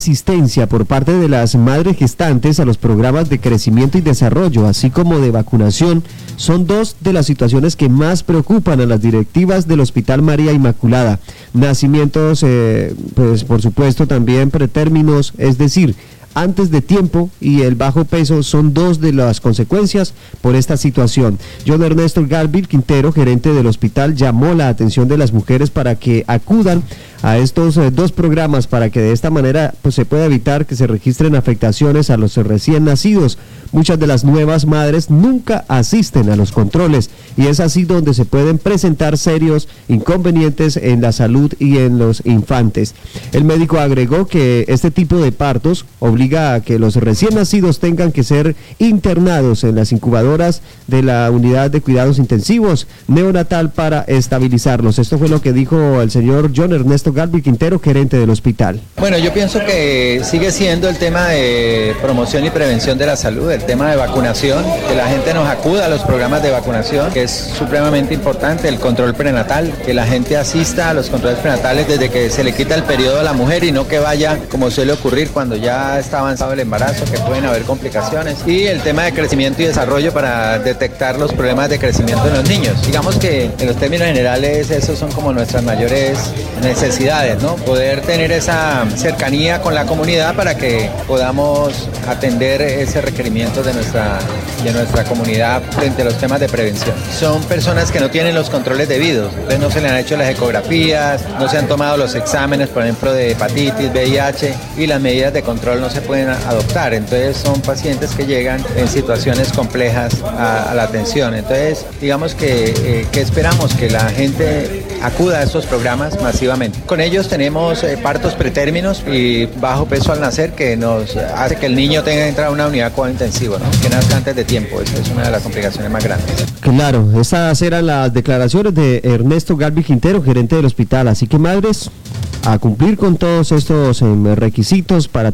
asistencia por parte de las madres gestantes a los programas de crecimiento y desarrollo, así como de vacunación, son dos de las situaciones que más preocupan a las directivas del Hospital María Inmaculada. Nacimientos, pues por supuesto también pretérminos, es decir, antes de tiempo, y el bajo peso son dos de las consecuencias por esta situación. John Ernesto Galvin Quintero, gerente del hospital, llamó la atención de las mujeres para que acudan a estos dos programas para que de esta manera pues se pueda evitar que se registren afectaciones a los recién nacidos. Muchas de las nuevas madres nunca asisten a los controles y es así donde se pueden presentar serios inconvenientes en la salud y en los infantes. El médico agregó que este tipo de partos obliga a que los recién nacidos tengan que ser internados en las incubadoras de la unidad de cuidados intensivos neonatal para estabilizarlos. Esto fue lo que dijo el señor John Ernesto Galvin Quintero, gerente del hospital. Bueno, yo pienso que sigue siendo el tema de promoción y prevención de la salud, el tema de vacunación, que la gente nos acuda a los programas de vacunación, que es supremamente importante, el control prenatal, que la gente asista a los controles prenatales desde que se le quita el periodo a la mujer y no que vaya, como suele ocurrir, cuando ya está avanzado el embarazo, que pueden haber complicaciones. Y el tema de crecimiento y desarrollo para detectar los problemas de crecimiento en los niños. Digamos que en los términos generales esos son como nuestras mayores necesidades, ¿no? Poder tener esa cercanía con la comunidad para que podamos atender ese requerimiento de nuestra comunidad frente a los temas de prevención. Son personas que no tienen los controles debidos, entonces no se le han hecho las ecografías, no se han tomado los exámenes, por ejemplo, de hepatitis, VIH, y las medidas de control no se pueden adoptar. Entonces son pacientes que llegan en situaciones complejas a la atención. Entonces, digamos que esperamos que la gente acuda a estos programas masivamente. Con ellos tenemos partos pretérminos y bajo peso al nacer, que nos hace que el niño tenga que entrar a una unidad de cuidado intensivo, ¿no? Que nazca antes de tiempo. Esa es una de las complicaciones más grandes. Claro, esas eran las declaraciones de Ernesto Galvin Quintero, gerente del hospital. Así que madres, a cumplir con todos estos requisitos para